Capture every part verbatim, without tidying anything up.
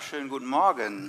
wunderschönen guten Morgen.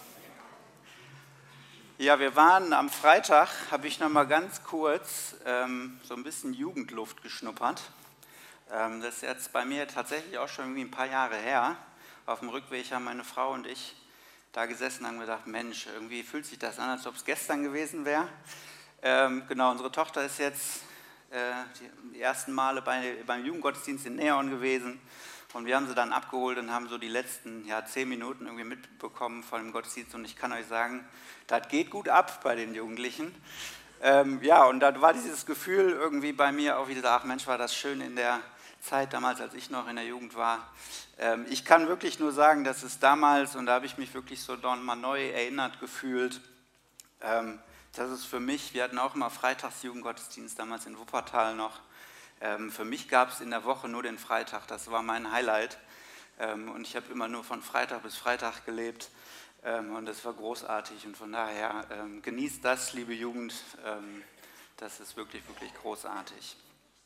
Ja, wir waren am Freitag, habe ich noch mal ganz kurz ähm, so ein bisschen Jugendluft geschnuppert. Ähm, das ist jetzt bei mir tatsächlich auch schon irgendwie ein paar Jahre her. Auf dem Rückweg haben meine Frau und ich da gesessen und haben gedacht, Mensch, irgendwie fühlt sich das an, als ob es gestern gewesen wäre. Ähm, genau, unsere Tochter ist jetzt äh, die, die ersten Male bei, beim Jugendgottesdienst in Neon gewesen. Und wir haben sie dann abgeholt und haben so die letzten ja, zehn Minuten irgendwie mitbekommen von dem Gottesdienst. Und ich kann euch sagen, das geht gut ab bei den Jugendlichen. Ähm, ja, und da war dieses Gefühl irgendwie bei mir auch wieder, ach Mensch, war das schön in der Zeit damals, als ich noch in der Jugend war. Ähm, ich kann wirklich nur sagen, dass es damals, und da habe ich mich wirklich so mal neu erinnert gefühlt, ähm, das ist für mich, wir hatten auch immer Freitagsjugendgottesdienst damals in Wuppertal noch. Ähm, für mich gab es in der Woche nur den Freitag, das war mein Highlight. Ähm, und ich habe immer nur von Freitag bis Freitag gelebt. Ähm, und das war großartig. Und von daher ähm, genießt das, liebe Jugend. Ähm, das ist wirklich, wirklich großartig.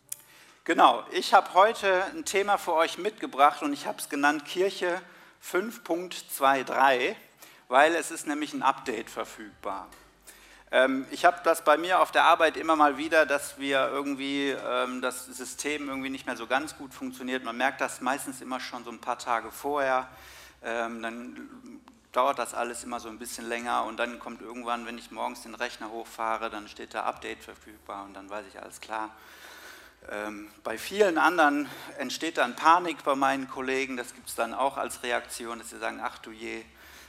Genau, ich habe heute ein Thema für euch mitgebracht und ich habe es genannt Kirche fünf Punkt zweiundzwanzig, weil es ist nämlich ein Update verfügbar. Ich habe das bei mir auf der Arbeit immer mal wieder, dass wir irgendwie ähm, das System irgendwie nicht mehr so ganz gut funktioniert. Man merkt das meistens immer schon so ein paar Tage vorher. Ähm, dann dauert das alles immer so ein bisschen länger und dann kommt irgendwann, wenn ich morgens den Rechner hochfahre, dann steht da Update verfügbar und dann weiß ich, alles klar. Ähm, bei vielen anderen entsteht dann Panik bei meinen Kollegen. Das gibt es dann auch als Reaktion, dass sie sagen, ach du je,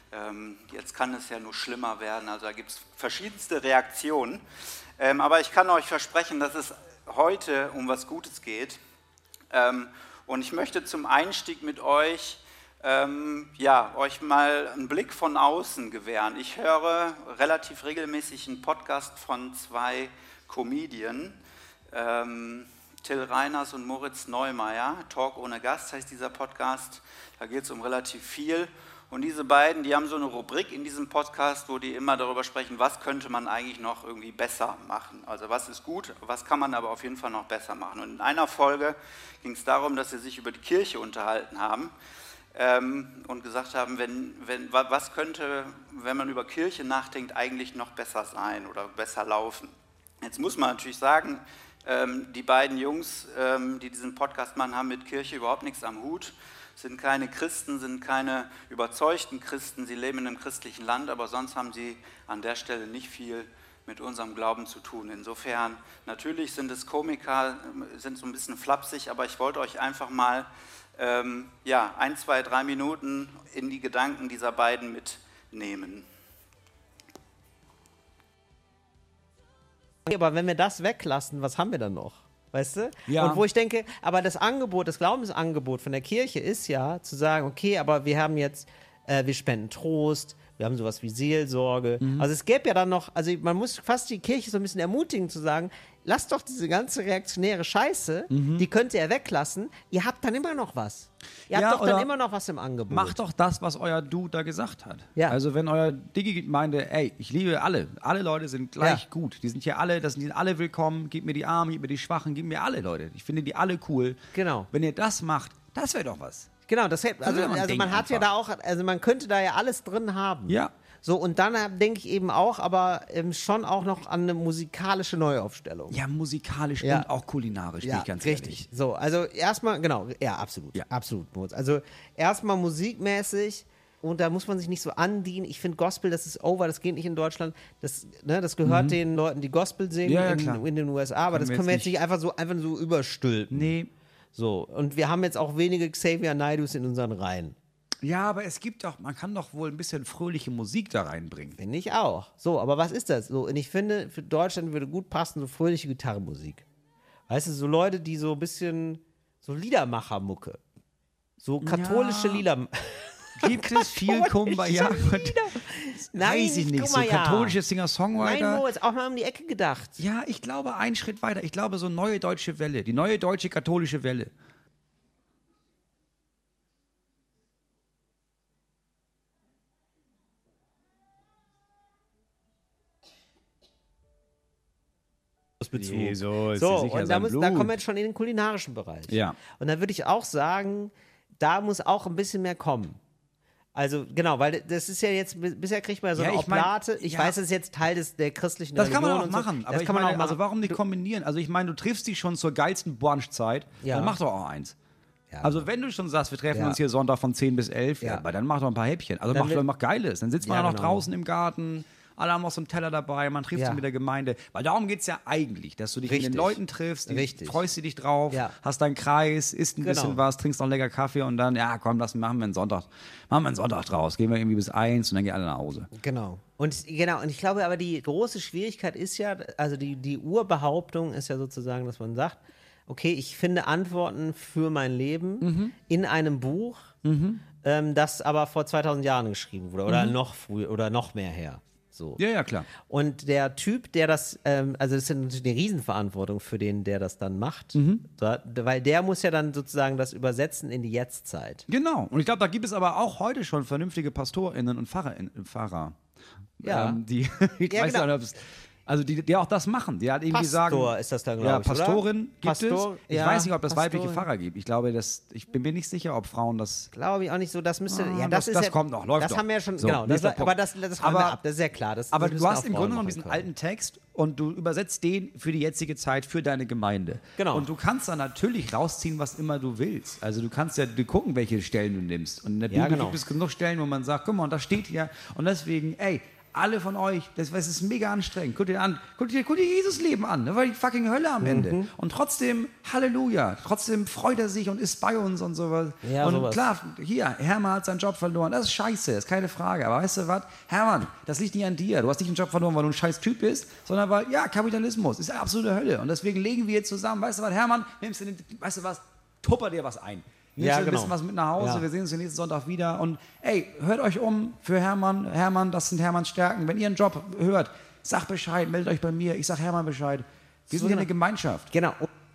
jetzt kann es ja nur schlimmer werden, also da gibt es verschiedenste Reaktionen. Ähm, aber ich kann euch versprechen, dass es heute um was Gutes geht. Ähm, und ich möchte zum Einstieg mit euch, ähm, ja, euch mal einen Blick von außen gewähren. Ich höre relativ regelmäßig einen Podcast von zwei Comedien, ähm, Till Reiners und Moritz Neumeier. Talk ohne Gast heißt dieser Podcast, da geht es um relativ viel. Und diese beiden, die haben so eine Rubrik in diesem Podcast, wo die immer darüber sprechen, was könnte man eigentlich noch irgendwie besser machen. Also was ist gut, was kann man aber auf jeden Fall noch besser machen. Und in einer Folge ging es darum, dass sie sich über die Kirche unterhalten haben ähm, und gesagt haben, wenn, wenn, was könnte, wenn man über Kirche nachdenkt, eigentlich noch besser sein oder besser laufen. Jetzt muss man natürlich sagen, ähm, die beiden Jungs, ähm, die diesen Podcast machen, haben mit Kirche überhaupt nichts am Hut. Sind keine Christen, sind keine überzeugten Christen, sie leben in einem christlichen Land, aber sonst haben sie an der Stelle nicht viel mit unserem Glauben zu tun. Insofern, natürlich sind es Komiker, sind so ein bisschen flapsig, aber ich wollte euch einfach mal ähm, ja, ein, zwei, drei Minuten in die Gedanken dieser beiden mitnehmen. Aber wenn wir das weglassen, was haben wir dann noch? Weißt du? Ja. Und wo ich denke, aber das Angebot, das Glaubensangebot von der Kirche ist ja zu sagen, okay, aber wir haben jetzt, äh, wir spenden Trost, wir haben sowas wie Seelsorge. Mhm. Also es gäbe ja dann noch, also man muss fast die Kirche so ein bisschen ermutigen zu sagen, lasst doch diese ganze reaktionäre Scheiße, mhm. die könnt ihr weglassen, ihr habt dann immer noch was. Ihr habt ja, doch dann immer noch was im Angebot. Macht doch das, was euer Dude da gesagt hat. Ja. Also wenn euer Diggi meinte, ey, ich liebe alle, alle Leute sind gleich ja. gut, die sind hier alle, das sind alle willkommen, gebt mir die Armen, gebt mir die Schwachen, gebt mir alle Leute. Ich finde die alle cool. Genau. Wenn ihr das macht, das wäre doch was. Genau, das hätte, also, man also man hat einfach. ja da auch, also man könnte da ja alles drin haben. Ja. So, und dann denke ich eben auch, aber ähm, schon auch noch an eine musikalische Neuaufstellung. Ja, musikalisch ja. und auch kulinarisch, ja, bin ich ganz richtig. ehrlich. So, also erstmal, genau, ja, absolut, ja. absolut, Moritz. Also erstmal musikmäßig und da muss man sich nicht so andienen. Ich finde Gospel, das ist over, das geht nicht in Deutschland. Das, ne, das gehört mhm. den Leuten, die Gospel singen ja, ja, in, in den U S A, aber können das können wir jetzt nicht einfach so, einfach so überstülpen. Nee. So, und wir haben jetzt auch wenige Xavier Naidus in unseren Reihen. Ja, aber es gibt doch, man kann doch wohl ein bisschen fröhliche Musik da reinbringen. Finde ich auch. So, aber was ist das? So, und ich finde, für Deutschland würde gut passen, so fröhliche Gitarrenmusik. Weißt du, so Leute, die so ein bisschen, so Liedermacher-Mucke. So katholische ja. Lieder. Gibt es viel Kumbaya? Nein, weiß ich nicht. So Kumbaya. katholische Singer-Songwriter. Nein, Moritz, auch mal um die Ecke gedacht. Ja, ich glaube, einen Schritt weiter. Ich glaube, so neue deutsche Welle. Die neue deutsche katholische Welle. Bezug. Jesus, so, sicher und da, muss, da kommen wir jetzt schon in den kulinarischen Bereich. Ja. Und da würde ich auch sagen, da muss auch ein bisschen mehr kommen. Also genau, weil das ist ja jetzt, bisher kriegt man ja so Ja, eine ich mein, Oblate. Ich ja. weiß, das ist jetzt Teil des, der christlichen Das kann man Religion auch und so. machen, aber das ich kann man meine, auch machen. also warum nicht kombinieren? Also ich meine, du triffst dich schon zur geilsten Brunchzeit, Ja. dann mach doch auch eins. Ja. Also wenn du schon sagst, wir treffen Ja. uns hier Sonntag von zehn bis elf, ja. Ja. aber dann mach doch ein paar Häppchen. Also Dann mach wird- doch mach Geiles. Dann sitzt man Ja, ja noch genau. draußen im Garten, alle haben noch so einen Teller dabei, man trifft Ja. sich mit der Gemeinde. Weil darum geht es ja eigentlich, dass du dich mit Richtig. den Leuten triffst, die, Richtig. freust du dich drauf, Ja. hast deinen Kreis, isst ein Genau. bisschen was, trinkst noch lecker Kaffee und dann, ja komm, lass, machen wir einen Sonntag, machen wir einen Sonntag draus. Gehen wir irgendwie bis eins und dann gehen alle nach Hause. Genau. Und genau, und ich glaube aber, die große Schwierigkeit ist ja, also die, die Urbehauptung ist ja sozusagen, dass man sagt, okay, ich finde Antworten für mein Leben Mhm. in einem Buch, ähm, das aber vor zweitausend Jahren geschrieben wurde oder noch früher oder noch mehr her. So. Ja, ja, klar. Und der Typ, der das, ähm, also das ist natürlich eine Riesenverantwortung für den, der das dann macht, Mhm. da, weil der muss ja dann sozusagen das übersetzen in die Jetztzeit. Genau. Und ich glaube, da gibt es aber auch heute schon vernünftige PastorInnen und Pfarrerinnen, Pfarrer. Ja. Ähm, die, ich Ja, weiß genau. nicht, ob es, also die, die auch das machen. Die halt irgendwie Pastor sagen. ist das dann, Ja, glaube ich, oder? Pastorin gibt Pastor, es. Ich ja, weiß nicht, ob es Pastorin. weibliche Pfarrer gibt. Ich glaube, das, ich bin mir nicht sicher, ob Frauen das. Glaube ich auch nicht so, das müsste, Ah, ja, das- das, ist das ja, kommt noch, läuft Das noch. haben wir ja schon, So, genau, das, nächster aber Punkt. das, das Aber- aber, wir ab, das ist ja klar. Das, Aber das du müssen hast auch im Frauen Grunde genommen machen diesen können. alten Text und du übersetzt den für die jetzige Zeit für deine Gemeinde. Genau. Und du kannst dann natürlich rausziehen, was immer du willst. Also du kannst ja du gucken, welche Stellen du nimmst. Und in der Ja, Bibel genau. gibt es genug Stellen, wo man sagt, guck mal, und das steht hier. Und deswegen, ey, alle von euch, das, das ist mega anstrengend. Guck dir an, guck dir, guck dir Jesus Leben an. Das war die fucking Hölle am Ende. Mhm. Und trotzdem, Halleluja, trotzdem freut er sich und ist bei uns und sowas. Ja, und sowas. klar, hier, Hermann hat seinen Job verloren. Das ist scheiße, ist keine Frage. Aber weißt du was? Hermann, das liegt nicht an dir. Du hast nicht einen Job verloren, weil du ein scheiß Typ bist, sondern weil, ja, Kapitalismus ist eine absolute Hölle. Und deswegen legen wir jetzt zusammen. Weißt du was, Hermann, nimmst du den, weißt du was, tupper dir was ein. Nimmst Ja, du ein genau. bisschen was mit nach Hause. Ja. Wir sehen uns den nächsten Sonntag wieder. Und ey, hört euch um für Hermann. Hermann, das sind Hermanns Stärken. Wenn ihr einen Job hört, sagt Bescheid, meldet euch bei mir. Ich sag Hermann Bescheid. Wir sind hier eine Gemeinschaft. Genau.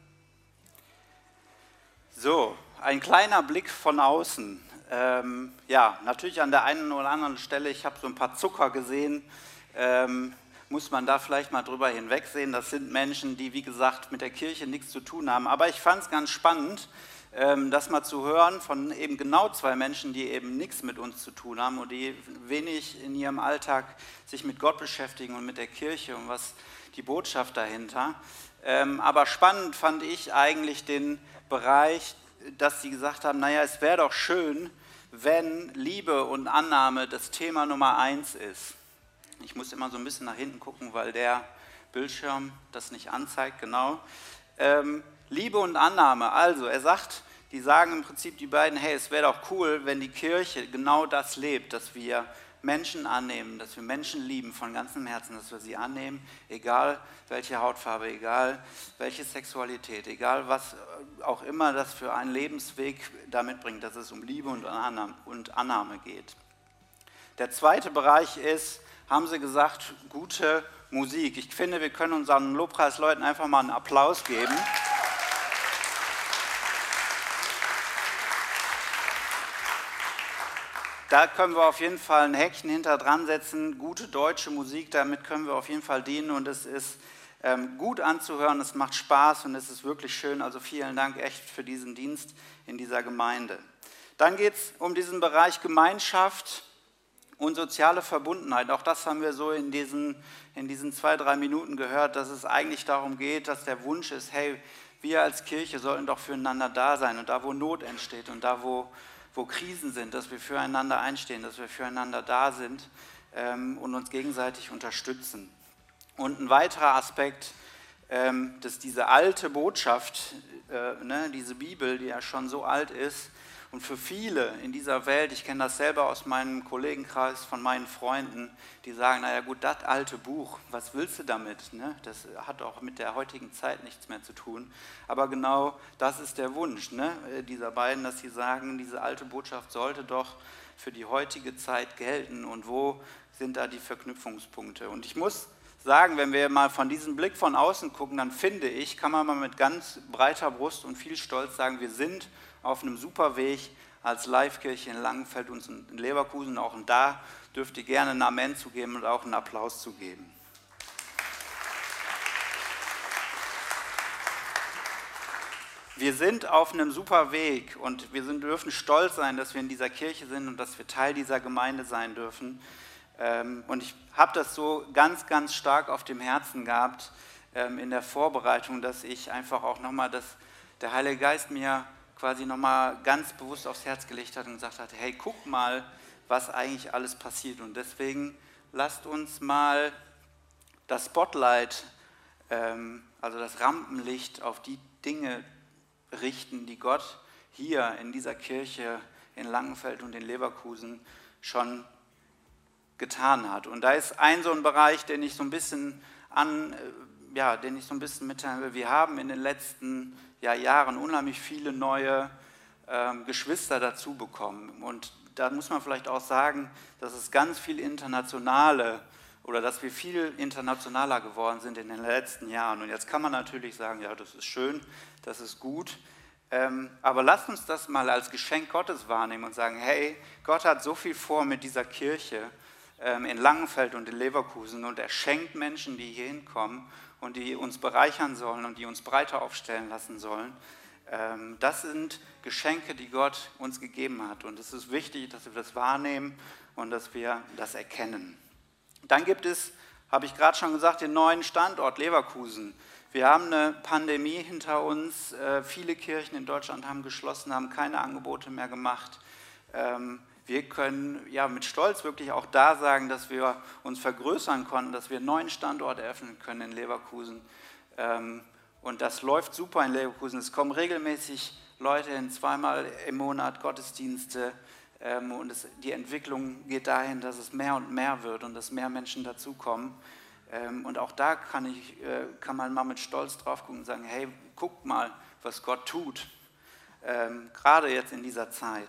So, ein kleiner Blick von außen. Ähm, ja, natürlich an der einen oder anderen Stelle, ich habe so ein paar Zucker gesehen, ähm, muss man da vielleicht mal drüber hinwegsehen. Das sind Menschen, die, wie gesagt, mit der Kirche nichts zu tun haben. Aber ich fand es ganz spannend, ähm, das mal zu hören von eben genau zwei Menschen, die eben nichts mit uns zu tun haben und die wenig in ihrem Alltag sich mit Gott beschäftigen und mit der Kirche und was die Botschaft dahinter. Ähm, aber spannend fand ich eigentlich den Bereich, dass sie gesagt haben, naja, es wäre doch schön, wenn Liebe und Annahme das Thema Nummer eins ist. Ich muss immer so ein bisschen nach hinten gucken, weil der Bildschirm das nicht anzeigt, genau. Ähm, Liebe und Annahme, also er sagt, die sagen im Prinzip die beiden, hey, es wäre doch cool, wenn die Kirche genau das lebt, dass wir Menschen annehmen, dass wir Menschen lieben von ganzem Herzen, dass wir sie annehmen, egal welche Hautfarbe, egal welche Sexualität, egal was auch immer das für einen Lebensweg damit bringt, dass es um Liebe und Annahme, und Annahme geht. Der zweite Bereich ist, haben sie gesagt, gute Musik. Ich finde, wir können unseren Lobpreisleuten einfach mal einen Applaus geben. Da können wir auf jeden Fall ein Häkchen hinter dran setzen. Gute deutsche Musik, damit können wir auf jeden Fall dienen und es ist ähm, gut anzuhören, es macht Spaß und es ist wirklich schön. Also vielen Dank echt für diesen Dienst in dieser Gemeinde. Dann geht es um diesen Bereich Gemeinschaft und soziale Verbundenheit. Auch das haben wir so in diesen, in diesen zwei, drei Minuten gehört, dass es eigentlich darum geht, dass der Wunsch ist, hey, wir als Kirche sollten doch füreinander da sein und da, wo Not entsteht und da, wo wo Krisen sind, dass wir füreinander einstehen, dass wir füreinander da sind ähm, und uns gegenseitig unterstützen. Und ein weiterer Aspekt, ähm, dass diese alte Botschaft, äh, ne, diese Bibel, die ja schon so alt ist und für viele in dieser Welt, ich kenne das selber aus meinem Kollegenkreis, von meinen Freunden, die sagen, naja gut, das alte Buch, was willst du damit? Ne? Das hat auch mit der heutigen Zeit nichts mehr zu tun. Aber genau das ist der Wunsch, ne, dieser beiden, dass sie sagen, diese alte Botschaft sollte doch für die heutige Zeit gelten und wo sind da die Verknüpfungspunkte? Und ich muss sagen, wenn wir mal von diesem Blick von außen gucken, dann finde ich, kann man mal mit ganz breiter Brust und viel Stolz sagen, wir sind auf einem super Weg als Live-Kirche in Langenfeld und in Leverkusen. Auch da dürft ihr gerne ein Amen zugeben und auch einen Applaus zugeben. wir sind auf einem super Weg und wir sind, dürfen stolz sein, dass wir in dieser Kirche sind und dass wir Teil dieser Gemeinde sein dürfen. Ähm, und ich habe das so ganz, ganz stark auf dem Herzen gehabt ähm, in der Vorbereitung, dass ich einfach auch nochmal, dass der Heilige Geist mir quasi nochmal ganz bewusst aufs Herz gelegt hat und gesagt hat, hey, guck mal, was eigentlich alles passiert. Und deswegen lasst uns mal das Spotlight, ähm, also das Rampenlicht auf die Dinge richten, die Gott hier in dieser Kirche in Langenfeld und in Leverkusen schon getan hat. Und da ist ein so ein Bereich, den ich so ein bisschen an, ja, den ich so ein bisschen mitteilen will. Wir haben in den letzten ja, Jahren unheimlich viele neue ähm, Geschwister dazu bekommen. Und da muss man vielleicht auch sagen, dass es ganz viel internationale oder dass wir viel internationaler geworden sind in den letzten Jahren. Und jetzt kann man natürlich sagen, ja, das ist schön, das ist gut, ähm, aber lasst uns das mal als Geschenk Gottes wahrnehmen und sagen, hey, Gott hat so viel vor mit dieser Kirche ähm, in Langenfeld und in Leverkusen und er schenkt Menschen, die hier hinkommen und die uns bereichern sollen und die uns breiter aufstellen lassen sollen. Ähm, das sind Geschenke, die Gott uns gegeben hat und es ist wichtig, dass wir das wahrnehmen und dass wir das erkennen. Dann gibt es, habe ich gerade schon gesagt, den neuen Standort Leverkusen. Wir haben eine Pandemie hinter uns. Äh, viele Kirchen in Deutschland haben geschlossen, haben keine Angebote mehr gemacht. Ähm, wir können ja mit Stolz wirklich auch da sagen, dass wir uns vergrößern konnten, dass wir einen neuen Standort eröffnen können in Leverkusen. Ähm, und das läuft super in Leverkusen. Es kommen regelmäßig Leute hin, zweimal im Monat Gottesdienste. Und es, die Entwicklung geht dahin, dass es mehr und mehr wird und dass mehr Menschen dazukommen. Und auch da kann, ich, kann man mal mit Stolz drauf gucken und sagen, hey, guckt mal, was Gott tut, gerade jetzt in dieser Zeit.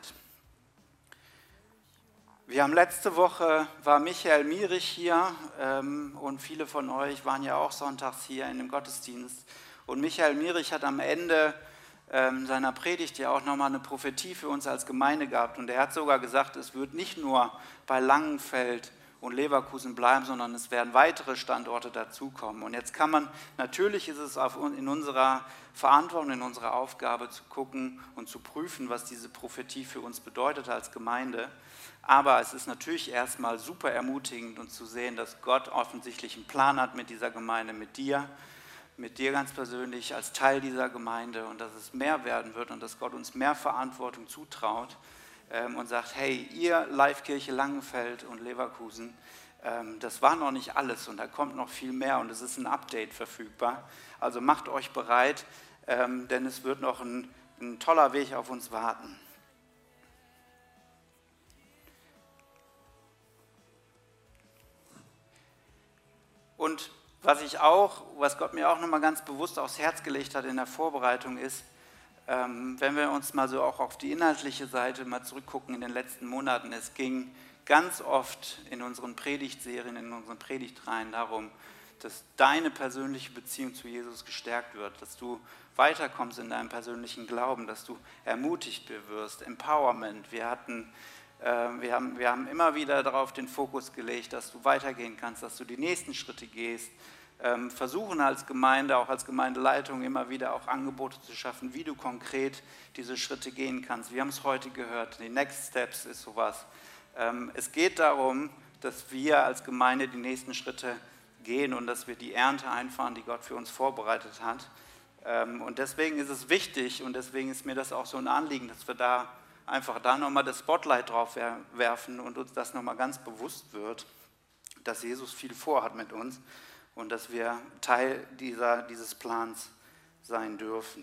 Wir haben letzte Woche, war Michael Mierich hier und viele von euch waren ja auch sonntags hier in dem Gottesdienst. Und Michael Mierich hat am Ende seiner Predigt ja auch nochmal eine Prophetie für uns als Gemeinde gehabt. Und er hat sogar gesagt, es wird nicht nur bei Langenfeld und Leverkusen bleiben, sondern es werden weitere Standorte dazukommen. Und jetzt kann man, natürlich ist es auf, in unserer Verantwortung, in unserer Aufgabe zu gucken und zu prüfen, was diese Prophetie für uns bedeutet als Gemeinde. Aber es ist natürlich erstmal super ermutigend und zu sehen, dass Gott offensichtlich einen Plan hat mit dieser Gemeinde, mit dir, mit dir ganz persönlich als Teil dieser Gemeinde und dass es mehr werden wird und dass Gott uns mehr Verantwortung zutraut ähm, und sagt, hey, ihr Live-Kirche Langenfeld und Leverkusen, ähm, das war noch nicht alles und da kommt noch viel mehr und es ist ein Update verfügbar. Also macht euch bereit, ähm, denn es wird noch ein, ein toller Weg auf uns warten. Und was ich auch, was Gott mir auch nochmal ganz bewusst aufs Herz gelegt hat in der Vorbereitung ist, ähm, wenn wir uns mal so auch auf die inhaltliche Seite mal zurückgucken in den letzten Monaten, es ging ganz oft in unseren Predigtserien, in unseren Predigtreihen darum, dass deine persönliche Beziehung zu Jesus gestärkt wird, dass du weiterkommst in deinem persönlichen Glauben, dass du ermutigt wirst, Empowerment. Wir hatten Wir haben, wir haben immer wieder darauf den Fokus gelegt, dass du weitergehen kannst, dass du die nächsten Schritte gehst. Ähm, versuchen als Gemeinde, auch als Gemeindeleitung immer wieder auch Angebote zu schaffen, wie du konkret diese Schritte gehen kannst. Wir haben es heute gehört, die Next Steps ist sowas. Ähm, es geht darum, dass wir als Gemeinde die nächsten Schritte gehen und dass wir die Ernte einfahren, die Gott für uns vorbereitet hat. Ähm, und deswegen ist es wichtig und deswegen ist mir das auch so ein Anliegen, dass wir da einfach da nochmal das Spotlight drauf werfen und uns das nochmal ganz bewusst wird, dass Jesus viel vorhat mit uns und dass wir Teil dieser, dieses Plans sein dürfen.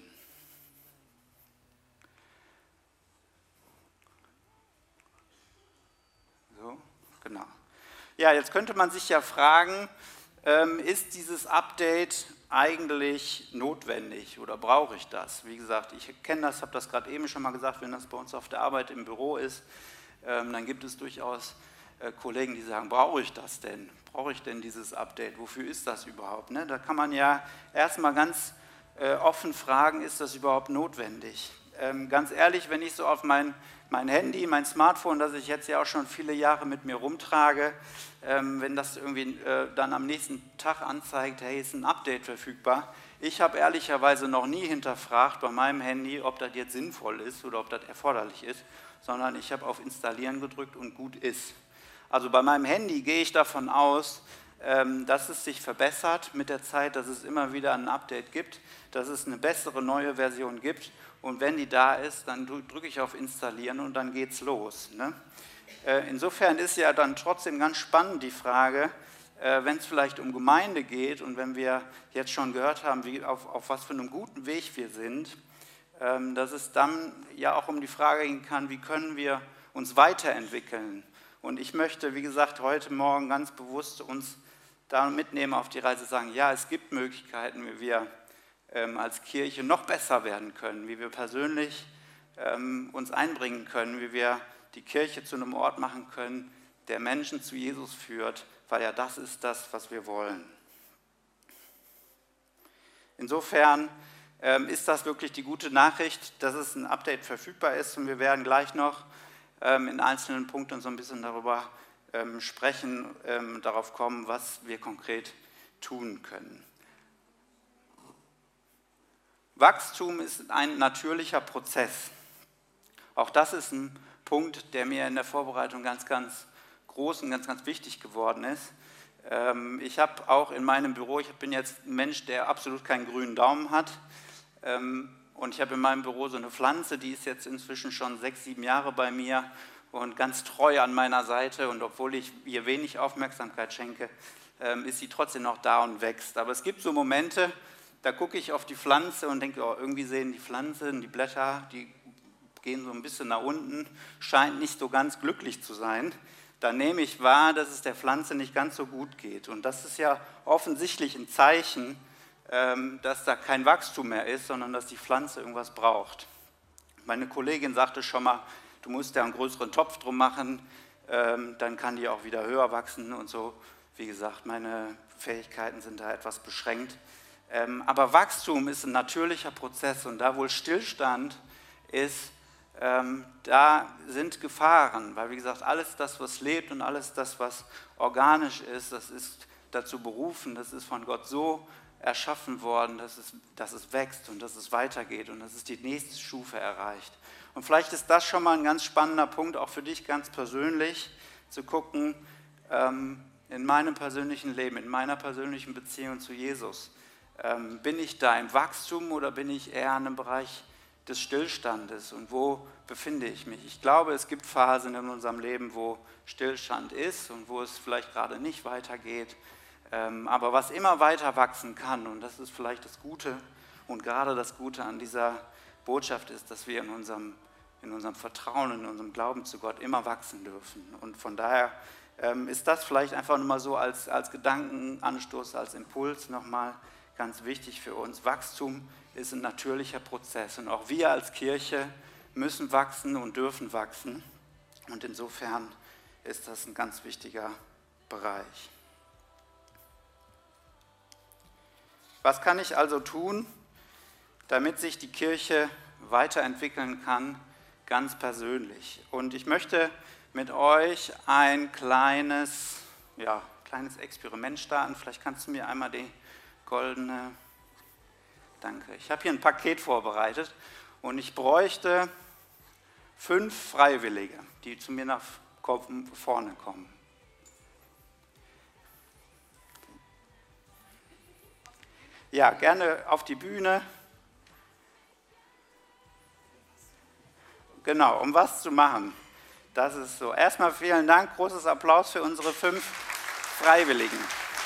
So, genau. Ja, jetzt könnte man sich ja fragen, ähm, ist dieses Update eigentlich notwendig oder brauche ich das? Wie gesagt, ich kenne das, habe das gerade eben schon mal gesagt, wenn das bei uns auf der Arbeit im Büro ist, ähm, dann gibt es durchaus äh, Kollegen, die sagen, brauche ich das denn? Brauche ich denn dieses Update? Wofür ist das überhaupt? Ne? Da kann man ja erstmal ganz äh, offen fragen, ist das überhaupt notwendig? Ähm, ganz ehrlich, wenn ich so auf mein, mein Handy, mein Smartphone, das ich jetzt ja auch schon viele Jahre mit mir rumtrage, ähm, wenn das irgendwie äh, dann am nächsten Tag anzeigt, hey, ist ein Update verfügbar. Ich habe ehrlicherweise noch nie hinterfragt bei meinem Handy, ob das jetzt sinnvoll ist oder ob das erforderlich ist, sondern ich habe auf Installieren gedrückt und gut ist. Also bei meinem Handy gehe ich davon aus, ähm, dass es sich verbessert mit der Zeit, dass es immer wieder ein Update gibt, dass es eine bessere neue Version gibt. Und wenn die da ist, dann drücke ich auf Installieren und dann geht's los. Ne? Äh, insofern ist ja dann trotzdem ganz spannend die Frage, äh, wenn es vielleicht um Gemeinde geht und wenn wir jetzt schon gehört haben, wie, auf, auf was für einem guten Weg wir sind, ähm, dass es dann ja auch um die Frage gehen kann, wie können wir uns weiterentwickeln. Und ich möchte, wie gesagt, heute Morgen ganz bewusst uns da mitnehmen auf die Reise, sagen, ja, es gibt Möglichkeiten, wie wir ähm, als Kirche noch besser werden können, wie wir persönlich ähm, uns einbringen können, wie wir die Kirche zu einem Ort machen können, der Menschen zu Jesus führt, weil ja das ist das, was wir wollen. Insofern ähm, ist das wirklich die gute Nachricht, dass es ein Update verfügbar ist und wir werden gleich noch ähm, in einzelnen Punkten so ein bisschen darüber ähm, sprechen, ähm, darauf kommen, was wir konkret tun können. Wachstum ist ein natürlicher Prozess. Auch das ist ein Punkt, der mir in der Vorbereitung ganz, ganz groß und ganz, ganz wichtig geworden ist. Ich habe auch in meinem Büro, ich bin jetzt ein Mensch, der absolut keinen grünen Daumen hat. Und ich habe in meinem Büro so eine Pflanze, die ist jetzt inzwischen schon sechs, sieben Jahre bei mir und ganz treu an meiner Seite. Und obwohl ich ihr wenig Aufmerksamkeit schenke, ist sie trotzdem noch da und wächst. Aber es gibt so Momente, da gucke ich auf die Pflanze und denke, oh, irgendwie sehen die Pflanzen, die Blätter, die gehen so ein bisschen nach unten, scheint nicht so ganz glücklich zu sein. Dann nehme ich wahr, dass es der Pflanze nicht ganz so gut geht. Und das ist ja offensichtlich ein Zeichen, dass da kein Wachstum mehr ist, sondern dass die Pflanze irgendwas braucht. Meine Kollegin sagte schon mal, du musst ja einen größeren Topf drum machen, dann kann die auch wieder höher wachsen und so. Wie gesagt, meine Fähigkeiten sind da etwas beschränkt. Aber Wachstum ist ein natürlicher Prozess und da wohl Stillstand ist, ähm, da sind Gefahren, weil wie gesagt, alles das, was lebt und alles das, was organisch ist, das ist dazu berufen, das ist von Gott so erschaffen worden, dass es, dass es wächst und dass es weitergeht und dass es die nächste Stufe erreicht. Und vielleicht ist das schon mal ein ganz spannender Punkt, auch für dich ganz persönlich, zu gucken, ähm, in meinem persönlichen Leben, in meiner persönlichen Beziehung zu Jesus, ähm, bin ich da im Wachstum oder bin ich eher in einem Bereich des Stillstandes und wo befinde ich mich? Ich glaube, es gibt Phasen in unserem Leben, wo Stillstand ist und wo es vielleicht gerade nicht weitergeht, ähm, aber was immer weiter wachsen kann, und das ist vielleicht das Gute und gerade das Gute an dieser Botschaft ist, dass wir in unserem, in unserem Vertrauen, in unserem Glauben zu Gott immer wachsen dürfen. Und von daher ähm, ist das vielleicht einfach nochmal so als, als Gedankenanstoß, als Impuls nochmal ganz wichtig für uns. Wachstum ist ein natürlicher Prozess und auch wir als Kirche müssen wachsen und dürfen wachsen und insofern ist das ein ganz wichtiger Bereich. Was kann ich also tun, damit sich die Kirche weiterentwickeln kann, ganz persönlich? Und ich möchte mit euch ein kleines, ja, kleines Experiment starten. Vielleicht kannst du mir einmal die goldene... Danke. Ich habe hier ein Paket vorbereitet und ich bräuchte fünf Freiwillige, die zu mir nach vorne kommen. Ja, gerne auf die Bühne. Genau, um was zu machen. Das ist so. Erstmal vielen Dank, großes Applaus für unsere fünf Freiwilligen.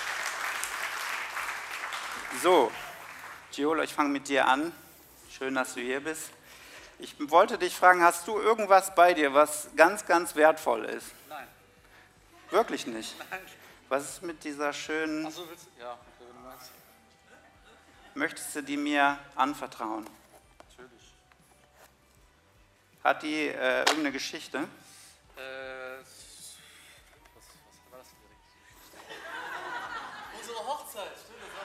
So. Giola, ich fange mit dir an. Schön, dass du hier bist. Ich wollte dich fragen, hast du irgendwas bei dir, was ganz, ganz wertvoll ist? Nein. Wirklich nicht? Nein. Was ist mit dieser schönen... Ach so, willst du? Ja, wenn du magst. Möchtest du die mir anvertrauen? Natürlich. Hat die äh, irgendeine Geschichte? Äh, was, was war das denn direkt? Unsere Hochzeit, stimmt, das war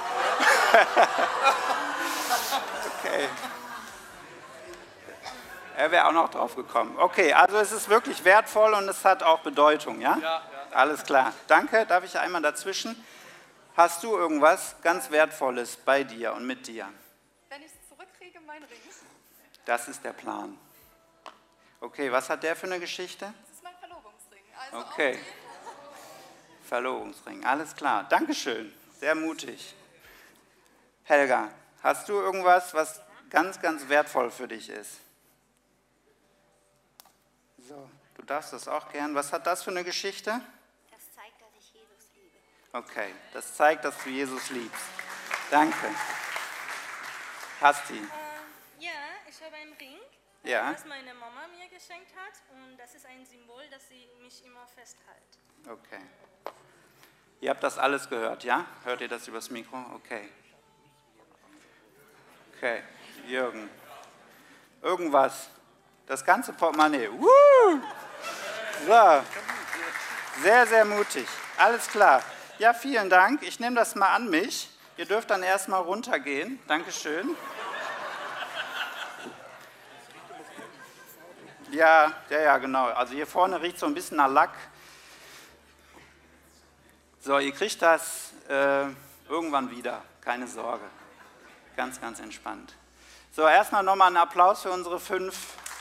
der Okay. Er wäre auch noch drauf gekommen. Okay, also es ist wirklich wertvoll und es hat auch Bedeutung, ja? Ja, ja. Alles klar. Danke. Darf ich einmal dazwischen? Hast du irgendwas ganz Wertvolles bei dir und mit dir? Wenn ich es zurückkriege, mein Ring. Das ist der Plan. Okay, was hat der für eine Geschichte? Das ist mein Verlobungsring. Also Okay. auf den- Verlobungsring, alles klar. Dankeschön, sehr mutig. Helga, hast du irgendwas, was ganz, ganz wertvoll für dich ist? So, du darfst das auch gern. Was hat das für eine Geschichte? Das zeigt, dass ich Jesus liebe. Okay, das zeigt, dass du Jesus liebst. Danke. Hasti, Äh, ja, ich habe einen Ring, Ja. das meine Mama mir geschenkt hat und das ist ein Symbol, dass sie mich immer festhält. okay. Ihr habt das alles gehört, ja? Hört ihr das übers Mikro? Okay. Okay, Jürgen. Irgendwas. Das ganze Portemonnaie. Woo! So. Sehr, sehr mutig. Alles klar. Ja, vielen Dank. Ich nehme das mal an mich. Ihr dürft dann erstmal runtergehen. Dankeschön. Ja, ja, ja, genau. Also hier vorne riecht so ein bisschen nach Lack. So, ihr kriegt das äh, irgendwann wieder. Keine Sorge. Ganz, ganz entspannt. So, erstmal nochmal einen Applaus für unsere fünf.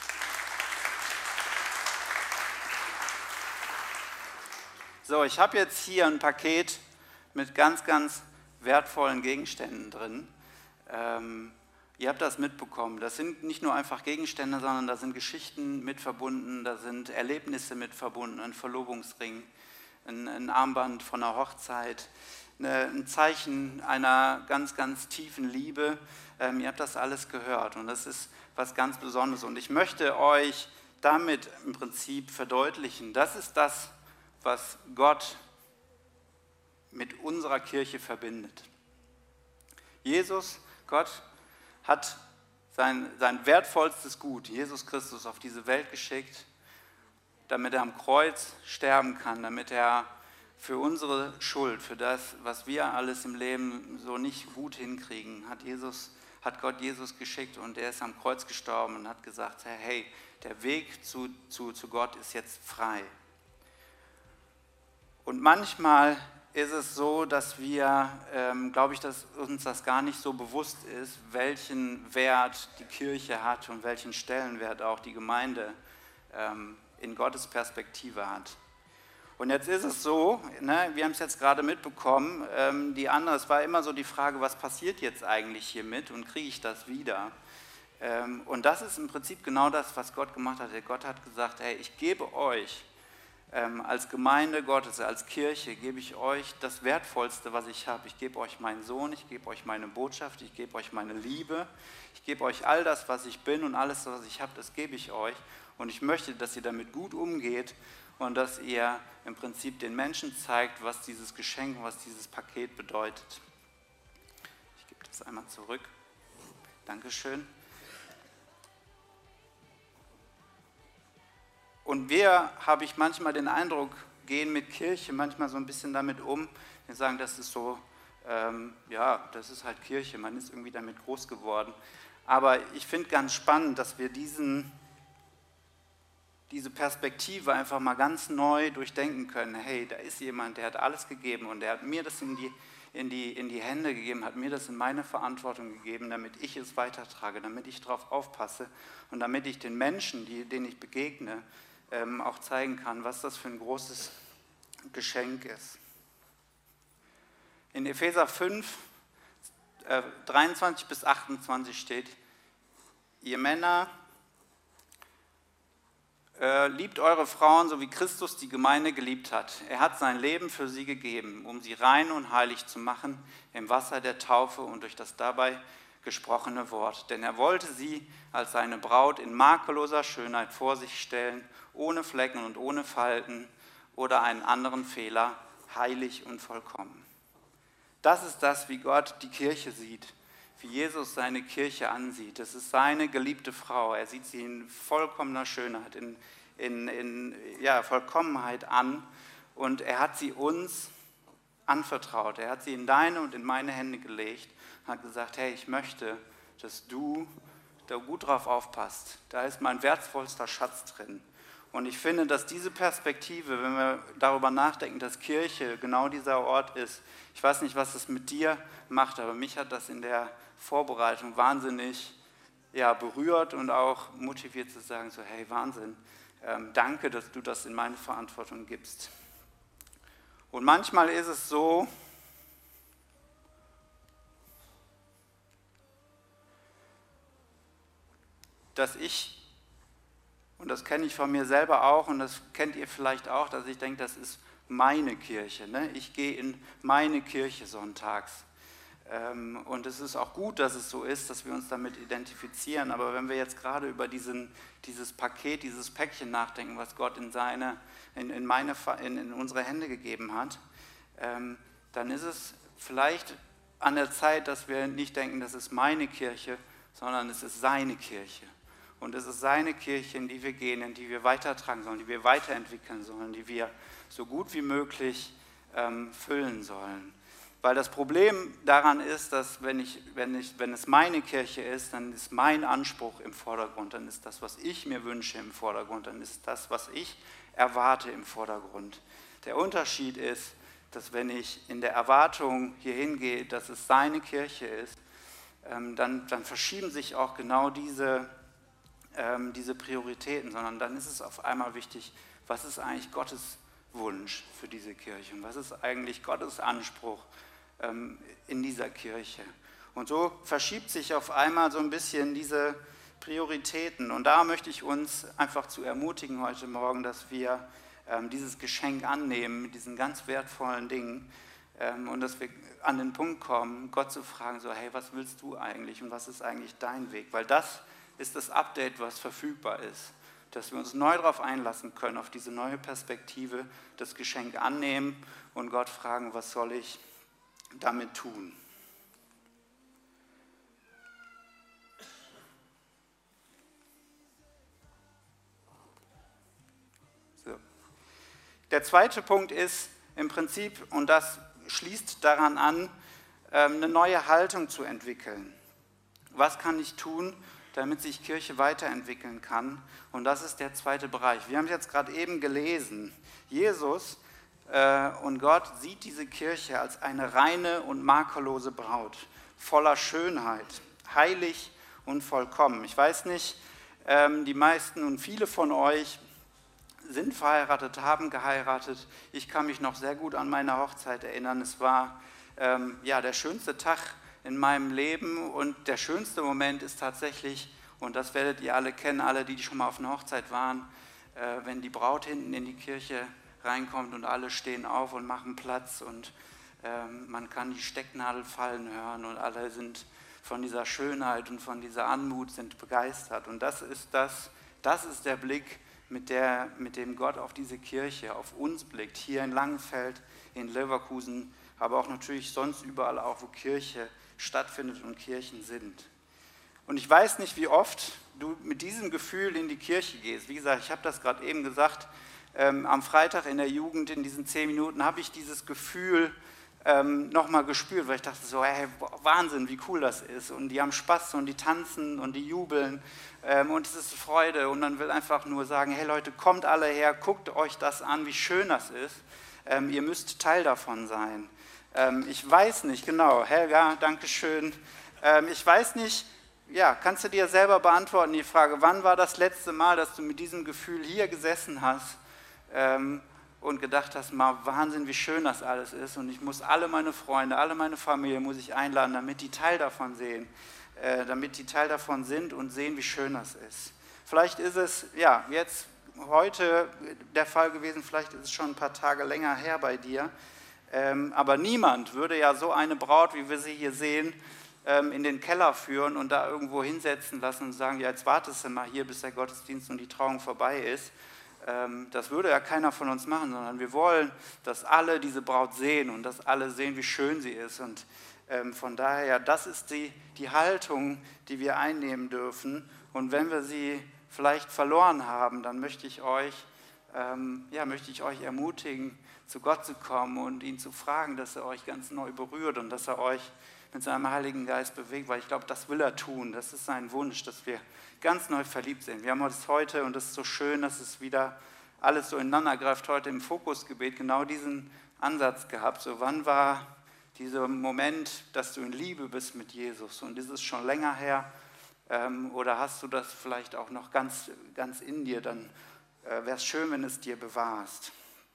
So, ich habe jetzt hier ein Paket mit ganz, ganz wertvollen Gegenständen drin. Ähm, ihr habt das mitbekommen. Das sind nicht nur einfach Gegenstände, sondern da sind Geschichten mit verbunden, da sind Erlebnisse mit verbunden, ein Verlobungsring, ein, ein Armband von einer Hochzeit, eine, ein Zeichen einer ganz, ganz tiefen Liebe. Ähm, ihr habt das alles gehört und das ist was ganz Besonderes. Und ich möchte euch damit im Prinzip verdeutlichen, das ist das, was Gott mit unserer Kirche verbindet. Jesus, Gott, hat sein, sein wertvollstes Gut, Jesus Christus, auf diese Welt geschickt, damit er am Kreuz sterben kann, damit er für unsere Schuld, für das, was wir alles im Leben so nicht gut hinkriegen, hat, Jesus, hat Gott Jesus geschickt und er ist am Kreuz gestorben und hat gesagt, hey, der Weg zu, zu, zu Gott ist jetzt frei. Und manchmal ist es so, dass wir, ähm, glaube ich, dass uns das gar nicht so bewusst ist, welchen Wert die Kirche hat und welchen Stellenwert auch die Gemeinde ähm, in Gottes Perspektive hat. Und jetzt ist es so, ne, wir haben es jetzt gerade mitbekommen, ähm, die andere, es war immer so die Frage, was passiert jetzt eigentlich hiermit und kriege ich das wieder? Ähm, und das ist im Prinzip genau das, was Gott gemacht hat. Gott hat gesagt, hey, ich gebe euch, Ähm, als Gemeinde Gottes, als Kirche, gebe ich euch das Wertvollste, was ich habe. Ich gebe euch meinen Sohn, ich gebe euch meine Botschaft, ich gebe euch meine Liebe, ich gebe euch all das, was ich bin und alles, was ich habe, das gebe ich euch. Und ich möchte, dass ihr damit gut umgeht und dass ihr im Prinzip den Menschen zeigt, was dieses Geschenk, was dieses Paket bedeutet. Ich gebe das einmal zurück. Dankeschön. Und wir, habe ich manchmal den Eindruck, gehen mit Kirche manchmal so ein bisschen damit um. Wir sagen, das ist so, ähm, ja, das ist halt Kirche, man ist irgendwie damit groß geworden. Aber ich finde ganz spannend, dass wir diesen, diese Perspektive einfach mal ganz neu durchdenken können. Hey, da ist jemand, der hat alles gegeben und der hat mir das in die, in die, in die Hände gegeben, hat mir das in meine Verantwortung gegeben, damit ich es weitertrage, damit ich darauf aufpasse und damit ich den Menschen, die, denen ich begegne, Ähm, auch zeigen kann, was das für ein großes Geschenk ist. In Epheser fünf, äh, dreiundzwanzig bis achtundzwanzig steht, ihr Männer, äh, liebt eure Frauen, so wie Christus die Gemeinde geliebt hat. Er hat sein Leben für sie gegeben, um sie rein und heilig zu machen, im Wasser der Taufe und durch das dabei gesprochene Wort. Denn er wollte sie als seine Braut in makelloser Schönheit vor sich stellen, ohne Flecken und ohne Falten oder einen anderen Fehler, heilig und vollkommen. Das ist das, wie Gott die Kirche sieht, wie Jesus seine Kirche ansieht. Das ist seine geliebte Frau. Er sieht sie in vollkommener Schönheit, in, in, in ja, Vollkommenheit an und er hat sie uns anvertraut. Er hat sie in deine und in meine Hände gelegt und hat gesagt, hey, ich möchte, dass du da gut drauf aufpasst. Da ist mein wertvollster Schatz drin. Und ich finde, dass diese Perspektive, wenn wir darüber nachdenken, dass Kirche genau dieser Ort ist, ich weiß nicht, was es mit dir macht, aber mich hat das in der Vorbereitung wahnsinnig ja, berührt und auch motiviert zu sagen, so hey, Wahnsinn, ähm, danke, dass du das in meine Verantwortung gibst. Und manchmal ist es so, dass ich, und das kenne ich von mir selber auch und das kennt ihr vielleicht auch, dass ich denke, das ist meine Kirche. Ne? Ich gehe in meine Kirche sonntags. Ähm, und es ist auch gut, dass es so ist, dass wir uns damit identifizieren. Aber wenn wir jetzt gerade über diesen, dieses Paket, dieses Päckchen nachdenken, was Gott in, seine, in, in, meine, in, in unsere Hände gegeben hat, ähm, dann ist es vielleicht an der Zeit, dass wir nicht denken, das ist meine Kirche, sondern es ist seine Kirche. Und es ist seine Kirche, in die wir gehen, in die wir weitertragen sollen, die wir weiterentwickeln sollen, die wir so gut wie möglich ähm, füllen sollen. Weil das Problem daran ist, dass wenn, ich, wenn, ich, wenn es meine Kirche ist, dann ist mein Anspruch im Vordergrund, dann ist das, was ich mir wünsche, im Vordergrund, dann ist das, was ich erwarte, im Vordergrund. Der Unterschied ist, dass wenn ich in der Erwartung hier hingehe, dass es seine Kirche ist, ähm, dann, dann verschieben sich auch genau diese Ähm, diese Prioritäten, sondern dann ist es auf einmal wichtig, was ist eigentlich Gottes Wunsch für diese Kirche und was ist eigentlich Gottes Anspruch ähm, in dieser Kirche. Und so verschiebt sich auf einmal so ein bisschen diese Prioritäten und da möchte ich uns einfach zu ermutigen heute Morgen, dass wir ähm, dieses Geschenk annehmen mit diesen ganz wertvollen Dingen ähm, und dass wir an den Punkt kommen, Gott zu fragen, so hey, was willst du eigentlich und was ist eigentlich dein Weg, weil das ist das Update, was verfügbar ist, dass wir uns neu darauf einlassen können, auf diese neue Perspektive, das Geschenk annehmen und Gott fragen, was soll ich damit tun? So. Der zweite Punkt ist im Prinzip, und das schließt daran an, eine neue Haltung zu entwickeln. Was kann ich tun, damit sich Kirche weiterentwickeln kann? Und das ist der zweite Bereich. Wir haben es jetzt gerade eben gelesen. Jesus äh, und Gott sieht diese Kirche als eine reine und makellose Braut, voller Schönheit, heilig und vollkommen. Ich weiß nicht, ähm, die meisten und viele von euch sind verheiratet, haben geheiratet. Ich kann mich noch sehr gut an meine Hochzeit erinnern. Es war ähm, ja, der schönste Tag in meinem Leben und der schönste Moment ist tatsächlich, und das werdet ihr alle kennen, alle, die schon mal auf einer Hochzeit waren, äh, wenn die Braut hinten in die Kirche reinkommt und alle stehen auf und machen Platz und ähm, man kann die Stecknadel fallen hören und alle sind von dieser Schönheit und von dieser Anmut sind begeistert. Und das ist, das, das ist der Blick, mit, der, mit dem Gott auf diese Kirche, auf uns blickt, hier in Langenfeld, in Leverkusen, aber auch natürlich sonst überall auch, wo Kirche stattfindet und Kirchen sind. Und ich weiß nicht, wie oft du mit diesem Gefühl in die Kirche gehst. Wie gesagt, ich habe das gerade eben gesagt, ähm, am Freitag in der Jugend, in diesen zehn Minuten, habe ich dieses Gefühl ähm, nochmal gespürt, weil ich dachte so, hey, Wahnsinn, wie cool das ist. Und die haben Spaß und die tanzen und die jubeln ähm, und es ist Freude. Und man will einfach nur sagen, hey Leute, kommt alle her, guckt euch das an, wie schön das ist. Ähm, ihr müsst Teil davon sein. Ähm, ich weiß nicht, genau, Helga, danke schön. Ähm, ich weiß nicht, ja, kannst du dir selber beantworten, die Frage, wann war das letzte Mal, dass du mit diesem Gefühl hier gesessen hast ähm, und gedacht hast, mal Wahnsinn, wie schön das alles ist und ich muss alle meine Freunde, alle meine Familie muss ich einladen, damit die Teil davon sehen, äh, damit die Teil davon sind und sehen, wie schön das ist. Vielleicht ist es, ja, jetzt heute der Fall gewesen, vielleicht ist es schon ein paar Tage länger her bei dir, ähm, aber niemand würde ja so eine Braut, wie wir sie hier sehen, in den Keller führen und da irgendwo hinsetzen lassen und sagen, ja, jetzt wartest du mal hier, bis der Gottesdienst und die Trauung vorbei ist. Das würde ja keiner von uns machen, sondern wir wollen, dass alle diese Braut sehen und dass alle sehen, wie schön sie ist. Und von daher, ja, das ist die, die Haltung, die wir einnehmen dürfen. Und wenn wir sie vielleicht verloren haben, dann möchte ich euch, ja, möchte ich euch ermutigen, zu Gott zu kommen und ihn zu fragen, dass er euch ganz neu berührt und dass er euch mit seinem Heiligen Geist bewegt, weil ich glaube, das will er tun. Das ist sein Wunsch, dass wir ganz neu verliebt sind. Wir haben es heute, und es ist so schön, dass es wieder alles so ineinander greift, heute im Fokusgebet genau diesen Ansatz gehabt. So, wann war dieser Moment, dass du in Liebe bist mit Jesus? Und ist es schon länger her? Ähm, oder hast du das vielleicht auch noch ganz, ganz in dir? Dann äh, wäre es schön, wenn es dir bewahrst.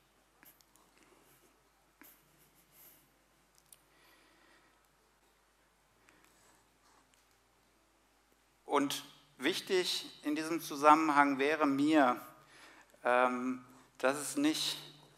Und wichtig in diesem Zusammenhang wäre mir, ähm, dass es nicht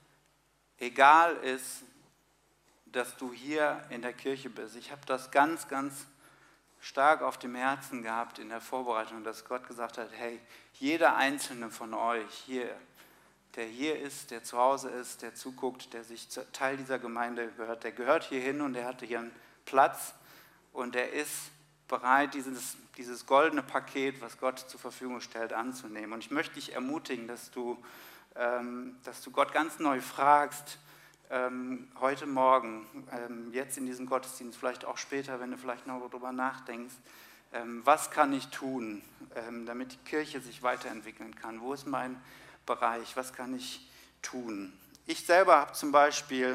egal ist, dass du hier in der Kirche bist. Ich habe das ganz, ganz stark auf dem Herzen gehabt in der Vorbereitung, dass Gott gesagt hat, hey, jeder Einzelne von euch hier, der hier ist, der zu Hause ist, der zuguckt, der sich Teil dieser Gemeinde gehört, der gehört hier hin und der hatte hier einen Platz und der ist bereit, dieses, dieses goldene Paket, was Gott zur Verfügung stellt, anzunehmen. Und ich möchte dich ermutigen, dass du, ähm, dass du Gott ganz neu fragst, ähm, heute Morgen, ähm, jetzt in diesem Gottesdienst, vielleicht auch später, wenn du vielleicht noch darüber nachdenkst, ähm, was kann ich tun, ähm, damit die Kirche sich weiterentwickeln kann? Wo ist mein Bereich? Was kann ich tun? Ich selber habe zum Beispiel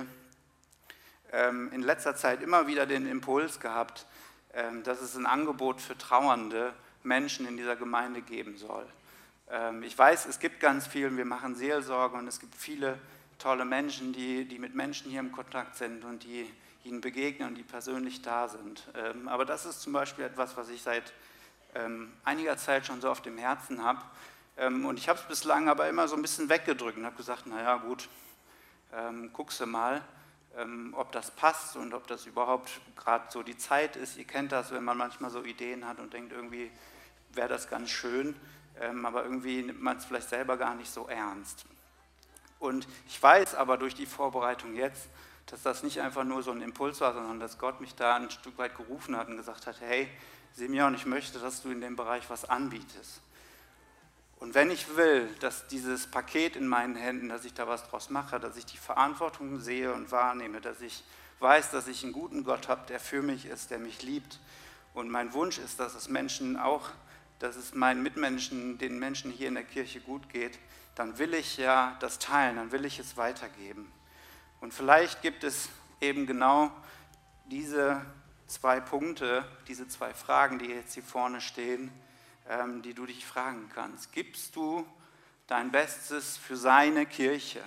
ähm, in letzter Zeit immer wieder den Impuls gehabt, dass es ein Angebot für trauernde Menschen in dieser Gemeinde geben soll. Ich weiß, es gibt ganz viel, wir machen Seelsorge und es gibt viele tolle Menschen, die, die mit Menschen hier im Kontakt sind und die ihnen begegnen und die persönlich da sind. Aber das ist zum Beispiel etwas, was ich seit einiger Zeit schon so auf dem Herzen habe. Und ich habe es bislang aber immer so ein bisschen weggedrückt und habe gesagt, naja gut, guckst du mal, ob das passt und ob das überhaupt gerade so die Zeit ist. Ihr kennt das, wenn man manchmal so Ideen hat und denkt, irgendwie wäre das ganz schön, aber irgendwie nimmt man es vielleicht selber gar nicht so ernst. Und ich weiß aber durch die Vorbereitung jetzt, dass das nicht einfach nur so ein Impuls war, sondern dass Gott mich da ein Stück weit gerufen hat und gesagt hat, hey Simeon, ich möchte, dass du in dem Bereich was anbietest. Und wenn ich will, dass dieses Paket in meinen Händen, dass ich da was draus mache, dass ich die Verantwortung sehe und wahrnehme, dass ich weiß, dass ich einen guten Gott habe, der für mich ist, der mich liebt. Und mein Wunsch ist, dass es Menschen auch, dass es meinen Mitmenschen, den Menschen hier in der Kirche gut geht, dann will ich ja das teilen, dann will ich es weitergeben. Und vielleicht gibt es eben genau diese zwei Punkte, diese zwei Fragen, die jetzt hier vorne stehen, die du dich fragen kannst. Gibst du dein Bestes für seine Kirche?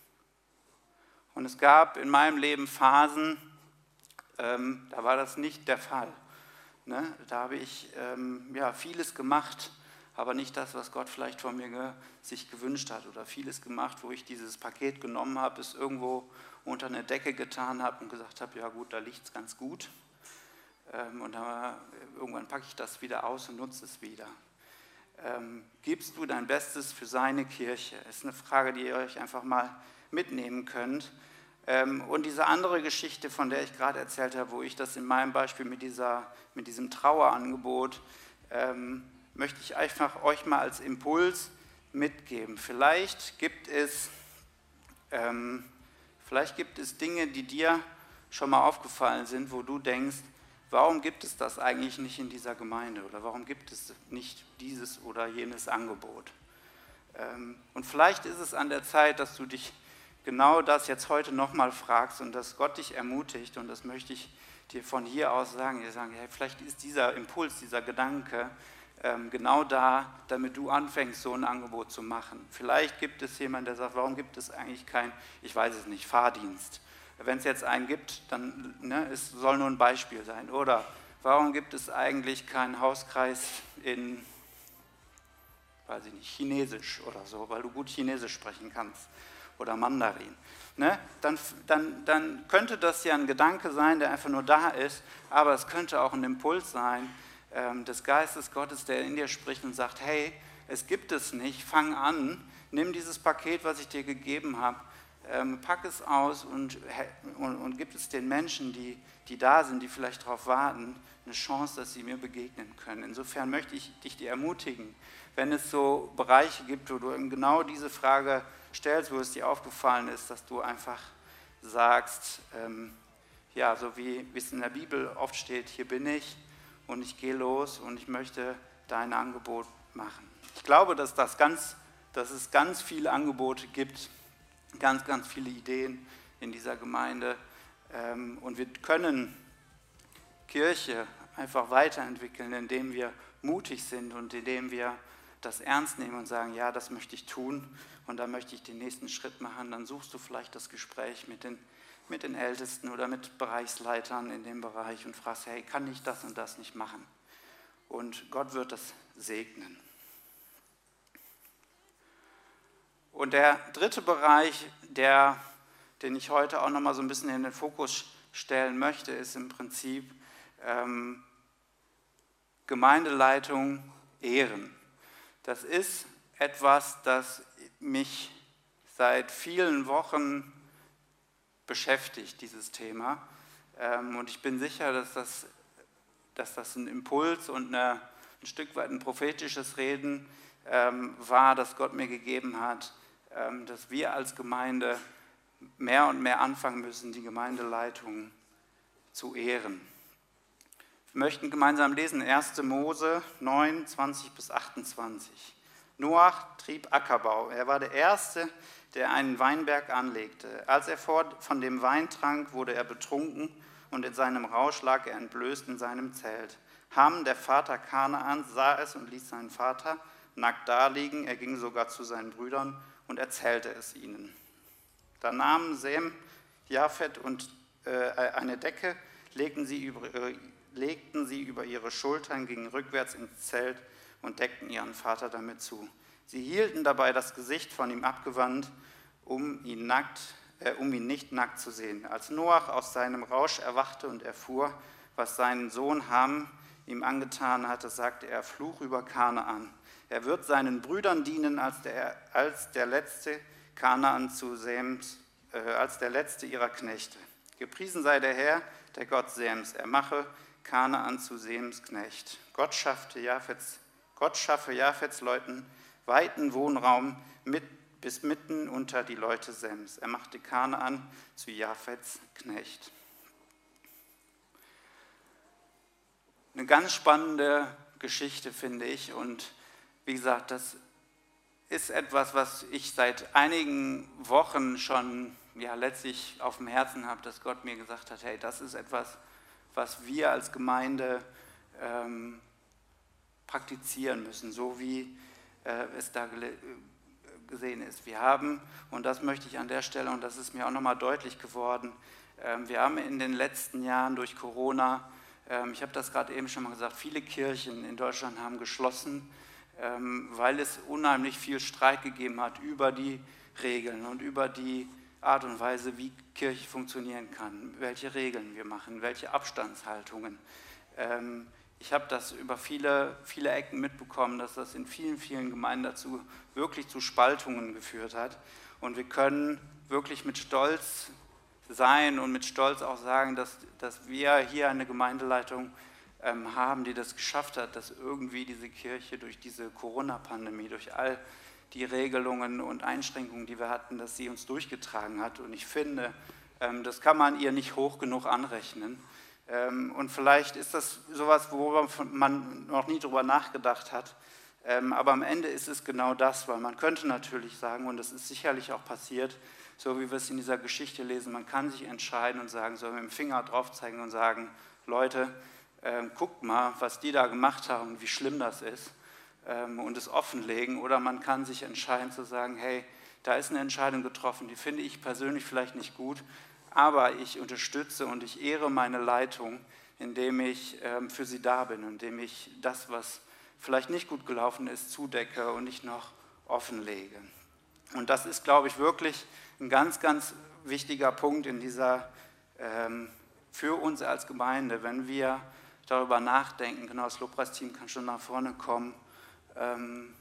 Und es gab in meinem Leben Phasen, ähm, da war das nicht der Fall. Ne? Da habe ich ähm, ja, vieles gemacht, aber nicht das, was Gott vielleicht von mir ge- sich gewünscht hat. Oder vieles gemacht, wo ich dieses Paket genommen habe, es irgendwo unter eine Decke getan habe und gesagt habe, ja gut, da liegt es ganz gut. Und dann, irgendwann packe ich das wieder aus und nutze es wieder. Ähm, gibst du dein Bestes für seine Kirche? Das ist eine Frage, die ihr euch einfach mal mitnehmen könnt. Ähm, und diese andere Geschichte, von der ich gerade erzählt habe, wo ich das in meinem Beispiel mit, dieser, mit diesem Trauerangebot, ähm, möchte ich einfach euch mal als Impuls mitgeben. Vielleicht gibt es, ähm, vielleicht gibt es Dinge, die dir schon mal aufgefallen sind, wo du denkst, warum gibt es das eigentlich nicht in dieser Gemeinde oder warum gibt es nicht dieses oder jenes Angebot? Und vielleicht ist es an der Zeit, dass du dich genau das jetzt heute nochmal fragst und dass Gott dich ermutigt und das möchte ich dir von hier aus sagen. Wir sagen, hey, vielleicht ist dieser Impuls, dieser Gedanke genau da, damit du anfängst, so ein Angebot zu machen. Vielleicht gibt es jemanden, der sagt, warum gibt es eigentlich kein, ich weiß es nicht, Fahrdienst? Wenn es jetzt einen gibt, dann ne, es soll nur ein Beispiel sein. Oder warum gibt es eigentlich keinen Hauskreis in, weiß ich nicht, Chinesisch oder so, weil du gut Chinesisch sprechen kannst oder Mandarin. Ne? Dann, dann, dann könnte das ja ein Gedanke sein, der einfach nur da ist, aber es könnte auch ein Impuls sein ähm, des Geistes Gottes, der in dir spricht und sagt, hey, es gibt es nicht, fang an, nimm dieses Paket, was ich dir gegeben habe, Ähm, pack es aus und, und, und gib es den Menschen, die, die da sind, die vielleicht darauf warten, eine Chance, dass sie mir begegnen können. Insofern möchte ich dich dir ermutigen, wenn es so Bereiche gibt, wo du eben genau diese Frage stellst, wo es dir aufgefallen ist, dass du einfach sagst, ähm, ja, so wie es in der Bibel oft steht, hier bin ich und ich gehe los und ich möchte dein Angebot machen. Ich glaube, dass, das ganz, dass es ganz viele Angebote gibt, ganz, ganz viele Ideen in dieser Gemeinde ähm, und wir können Kirche einfach weiterentwickeln, indem wir mutig sind und indem wir das ernst nehmen und sagen, ja, das möchte ich tun und da möchte ich den nächsten Schritt machen. Dann suchst du vielleicht das Gespräch mit den, mit den Ältesten oder mit Bereichsleitern in dem Bereich und fragst, hey, kann ich das und das nicht machen? Und Gott wird das segnen. Und der dritte Bereich, der, den ich heute auch noch mal so ein bisschen in den Fokus stellen möchte, ist im Prinzip ähm, Gemeindeleitung ehren. Das ist etwas, das mich seit vielen Wochen beschäftigt, dieses Thema. Ähm, und ich bin sicher, dass das, dass das ein Impuls und eine, ein Stück weit ein prophetisches Reden ähm, war, das Gott mir gegeben hat, ähm, dass wir als Gemeinde mehr und mehr anfangen müssen, die Gemeindeleitung zu ehren. Wir möchten gemeinsam lesen erster Mose neun, zwanzig bis achtundzwanzig. Noach trieb Ackerbau. Er war der Erste, der einen Weinberg anlegte. Als er von dem Wein trank, wurde er betrunken und in seinem Rausch lag er entblößt in seinem Zelt. Ham, der Vater Kanaans, sah es und ließ seinen Vater nackt daliegen. Er ging sogar zu seinen Brüdern und erzählte es ihnen. Da nahmen Sem, Japhet und äh, eine Decke, legten sie über ihre legten sie über ihre Schultern, gingen rückwärts ins Zelt und deckten ihren Vater damit zu. Sie hielten dabei das Gesicht von ihm abgewandt, um ihn, nackt, äh, um ihn nicht nackt zu sehen. Als Noach aus seinem Rausch erwachte und erfuhr, was sein Sohn Ham ihm angetan hatte, sagte er, Fluch über Kanaan. Er wird seinen Brüdern dienen als der, als der letzte Kanaan zu Sems, äh, als der letzte ihrer Knechte. Gepriesen sei der Herr, der Gott Sems. Er mache Kanaan zu Sems Knecht. Gott schaffte Japhets, Gott schaffe Japhets Leuten weiten Wohnraum mit, bis mitten unter die Leute Sems. Er machte Kanaan zu Japhets Knecht. Eine ganz spannende Geschichte, finde ich. Und wie gesagt, das ist etwas, was ich seit einigen Wochen schon ja, letztlich auf dem Herzen habe, dass Gott mir gesagt hat, hey, das ist etwas, was wir als Gemeinde ähm, praktizieren müssen, so wie äh, es da gesehen ist. Wir haben, und das möchte ich an der Stelle, und das ist mir auch nochmal deutlich geworden, ähm, wir haben in den letzten Jahren durch Corona, ähm, ich habe das gerade eben schon mal gesagt, viele Kirchen in Deutschland haben geschlossen, ähm, weil es unheimlich viel Streit gegeben hat über die Regeln und über die Art und Weise, wie Kirche funktionieren kann, welche Regeln wir machen, welche Abstandshaltungen. Ähm, ich habe das über viele, viele Ecken mitbekommen, dass das in vielen, vielen Gemeinden dazu wirklich zu Spaltungen geführt hat. Und wir können wirklich mit Stolz sein und mit Stolz auch sagen, dass, dass wir hier eine Gemeindeleitung ähm, haben, die das geschafft hat, dass irgendwie diese Kirche durch diese Corona-Pandemie, durch all die Regelungen und Einschränkungen, die wir hatten, dass sie uns durchgetragen hat. Und ich finde, das kann man ihr nicht hoch genug anrechnen. Und vielleicht ist das sowas, worüber man noch nie drüber nachgedacht hat. Aber am Ende ist es genau das, weil man könnte natürlich sagen, und das ist sicherlich auch passiert, so wie wir es in dieser Geschichte lesen, man kann sich entscheiden und sagen, so mit dem Finger drauf zeigen und sagen, Leute, guckt mal, was die da gemacht haben und wie schlimm das ist. Und es offenlegen, oder man kann sich entscheiden zu sagen, hey, da ist eine Entscheidung getroffen, die finde ich persönlich vielleicht nicht gut, aber ich unterstütze und ich ehre meine Leitung, indem ich ähm, für sie da bin, indem ich das, was vielleicht nicht gut gelaufen ist, zudecke und nicht noch offenlege. Und das ist, glaube ich, wirklich ein ganz, ganz wichtiger Punkt in dieser, ähm, für uns als Gemeinde, wenn wir darüber nachdenken, genau, das Lobpreisteam kann schon nach vorne kommen, Ähm,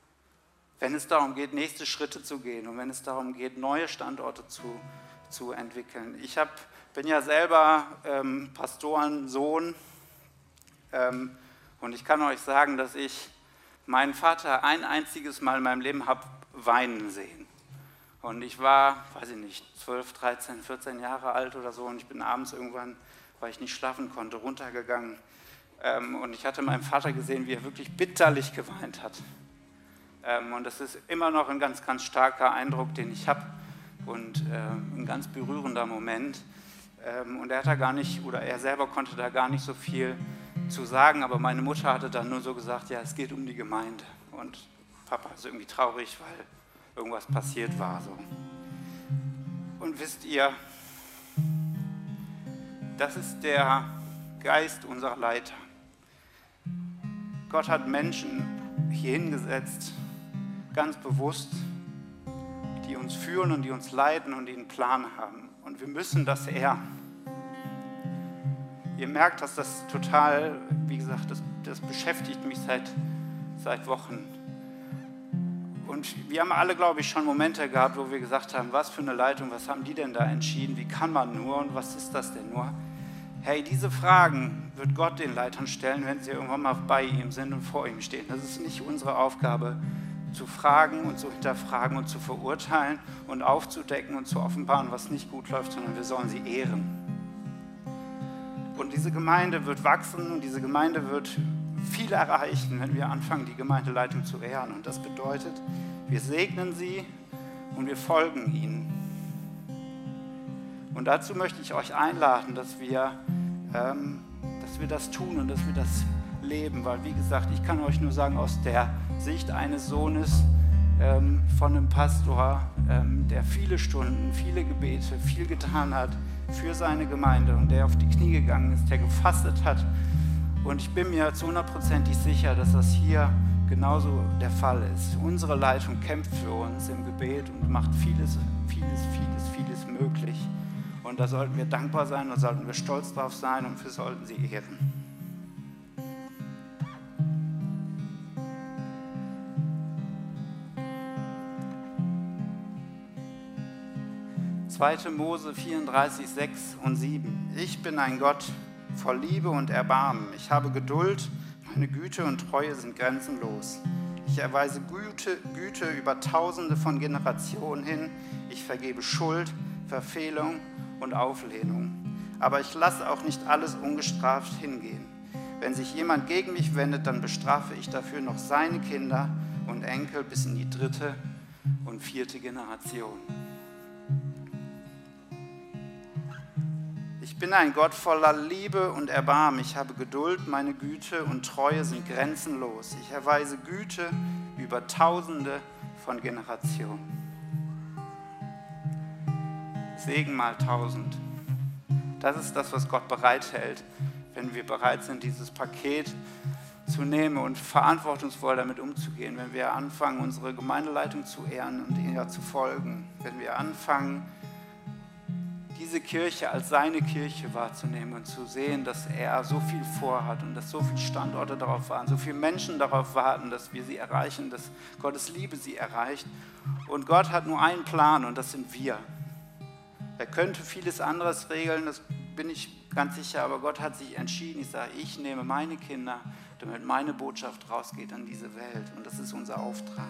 wenn es darum geht, nächste Schritte zu gehen und wenn es darum geht, neue Standorte zu, zu entwickeln. Ich hab, bin ja selber ähm, Pastorensohn ähm, und ich kann euch sagen, dass ich meinen Vater ein einziges Mal in meinem Leben habe weinen sehen. Und ich war, weiß ich nicht, zwölf, dreizehn, vierzehn Jahre alt oder so und ich bin abends irgendwann, weil ich nicht schlafen konnte, runtergegangen. Ähm, und ich hatte meinen Vater gesehen, wie er wirklich bitterlich geweint hat. Ähm, und das ist immer noch ein ganz, ganz starker Eindruck, den ich habe und ähm, ein ganz berührender Moment. Ähm, und er hat da gar nicht, oder er selber konnte da gar nicht so viel zu sagen, aber meine Mutter hatte dann nur so gesagt, ja, es geht um die Gemeinde. Und Papa ist irgendwie traurig, weil irgendwas passiert war. So. Und wisst ihr, das ist der Geist unserer Leiter. Gott hat Menschen hier hingesetzt, ganz bewusst, die uns führen und die uns leiten und die einen Plan haben. Und wir müssen das ehren. Ihr merkt, dass das total, wie gesagt, das, das beschäftigt mich seit, seit Wochen. Und wir haben alle, glaube ich, schon Momente gehabt, wo wir gesagt haben, was für eine Leitung, was haben die denn da entschieden, wie kann man nur und was ist das denn nur? Hey, diese Fragen wird Gott den Leitern stellen, wenn sie irgendwann mal bei ihm sind und vor ihm stehen. Das ist nicht unsere Aufgabe, zu fragen und zu hinterfragen und zu verurteilen und aufzudecken und zu offenbaren, was nicht gut läuft, sondern wir sollen sie ehren. Und diese Gemeinde wird wachsen und diese Gemeinde wird viel erreichen, wenn wir anfangen, die Gemeindeleitung zu ehren. Und das bedeutet, wir segnen sie und wir folgen ihnen. Und dazu möchte ich euch einladen, dass wir, ähm, dass wir das tun und dass wir das leben. Weil, wie gesagt, ich kann euch nur sagen, aus der Sicht eines Sohnes ähm, von einem Pastor, ähm, der viele Stunden, viele Gebete, viel getan hat für seine Gemeinde und der auf die Knie gegangen ist, der gefastet hat. Und ich bin mir zu hundertprozentig sicher, dass das hier genauso der Fall ist. Unsere Leitung kämpft für uns im Gebet und macht vieles, vieles, vieles, vieles möglich. Und da sollten wir dankbar sein, da sollten wir stolz drauf sein und wir sollten sie ehren. zweiter Mose vierunddreißig, sechs und sieben. Ich bin ein Gott voll Liebe und Erbarmen. Ich habe Geduld, meine Güte und Treue sind grenzenlos. Ich erweise Güte, Güte über Tausende von Generationen hin. Ich vergebe Schuld, Verfehlung und Auflehnung. Aber ich lasse auch nicht alles ungestraft hingehen. Wenn sich jemand gegen mich wendet, dann bestrafe ich dafür noch seine Kinder und Enkel bis in die dritte und vierte Generation. Ich bin ein Gott voller Liebe und Erbarmen. Ich habe Geduld, meine Güte und Treue sind grenzenlos. Ich erweise Güte über Tausende von Generationen. Segen mal tausend. Das ist das, was Gott bereithält, wenn wir bereit sind, dieses Paket zu nehmen und verantwortungsvoll damit umzugehen. Wenn wir anfangen, unsere Gemeindeleitung zu ehren und ihr zu folgen. Wenn wir anfangen, diese Kirche als seine Kirche wahrzunehmen und zu sehen, dass er so viel vorhat und dass so viele Standorte darauf warten, so viele Menschen darauf warten, dass wir sie erreichen, dass Gottes Liebe sie erreicht. Und Gott hat nur einen Plan und das sind wir. Er könnte vieles anderes regeln, das bin ich ganz sicher, aber Gott hat sich entschieden. Ich sage, ich nehme meine Kinder, damit meine Botschaft rausgeht an diese Welt und das ist unser Auftrag.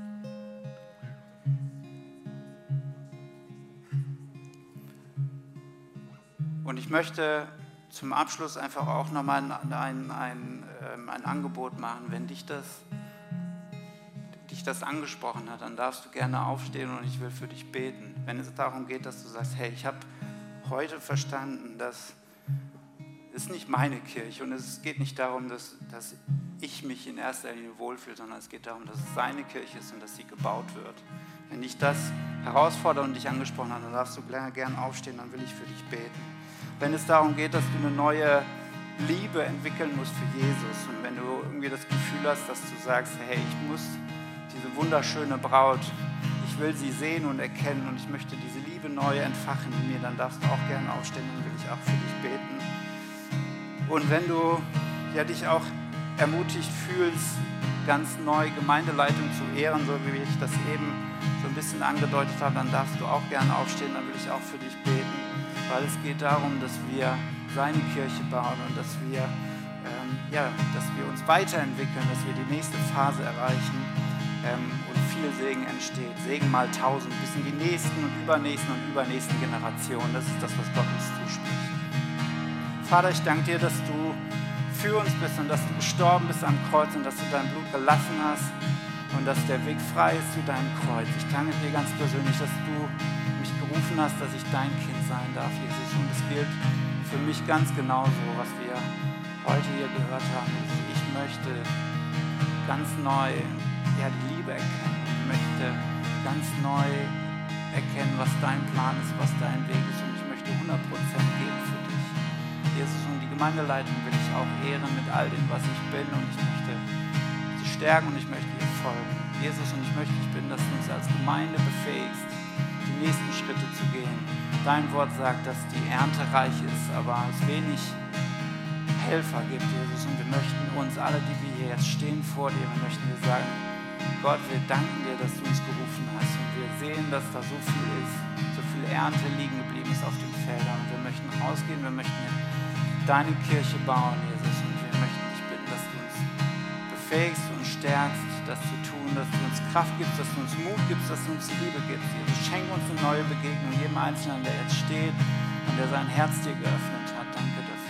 Und ich möchte zum Abschluss einfach auch nochmal ein, ein, ein, ein Angebot machen. Wenn dich das, dich das angesprochen hat, dann darfst du gerne aufstehen und ich will für dich beten. Wenn es darum geht, dass du sagst, hey, ich habe heute verstanden, dass es nicht meine Kirche und es geht nicht darum, dass, dass ich mich in erster Linie wohlfühle, sondern es geht darum, dass es seine Kirche ist und dass sie gebaut wird. Wenn dich das herausfordert und dich angesprochen hat, dann darfst du gerne aufstehen, dann will ich für dich beten. Wenn es darum geht, dass du eine neue Liebe entwickeln musst für Jesus und wenn du irgendwie das Gefühl hast, dass du sagst, hey, ich muss diese wunderschöne Braut, ich will sie sehen und erkennen und ich möchte diese Liebe neu entfachen in mir, dann darfst du auch gerne aufstehen und will ich auch für dich beten. Und wenn du ja, dich auch ermutigt fühlst, ganz neu Gemeindeleitung zu ehren, so wie ich das eben so ein bisschen angedeutet habe, dann darfst du auch gerne aufstehen, dann will ich auch für dich beten. Weil es geht darum, dass wir seine Kirche bauen und dass wir, ähm, ja, dass wir uns weiterentwickeln, dass wir die nächste Phase erreichen. ähm, und viel Segen entsteht. Segen mal tausend, bis in die nächsten und übernächsten und übernächsten Generationen. Das ist das, was Gott uns zuspricht. Vater, ich danke dir, dass du für uns bist und dass du gestorben bist am Kreuz und dass du dein Blut gelassen hast und dass der Weg frei ist zu deinem Kreuz. Ich danke dir ganz persönlich, dass du mich gerufen hast, dass ich dein Kind sein darf, Jesus. Und es gilt für mich ganz genauso, was wir heute hier gehört haben. Ich möchte ganz neu ja, die Liebe erkennen. Ich möchte ganz neu erkennen, was dein Plan ist, was dein Weg ist. Und ich möchte hundert Prozent geben für dich. Jesus, und die Gemeindeleitung will ich auch ehren mit all dem, was ich bin. Und ich möchte sie stärken und ich möchte ihr folgen. Jesus, und ich möchte dich bitten, dass du uns als Gemeinde befähigst, die nächsten Schritte zu gehen. Dein Wort sagt, dass die Ernte reich ist, aber es wenig Helfer gibt, Jesus. Und wir möchten uns alle, die wir hier jetzt stehen vor dir, wir möchten dir sagen, Gott, wir danken dir, dass du uns gerufen hast. Und wir sehen, dass da so viel ist, so viel Ernte liegen geblieben ist auf den Feldern. Und wir möchten rausgehen, wir möchten deine Kirche bauen, Jesus. Und wir möchten dich bitten, dass du uns befähigst und stärkst, das zu tun, dass du uns Kraft gibst, dass du uns Mut gibst, dass du uns Liebe gibst. Jesus, schenk uns eine neue Begegnung, jedem Einzelnen, der jetzt steht und der sein Herz dir geöffnet hat. Danke dafür.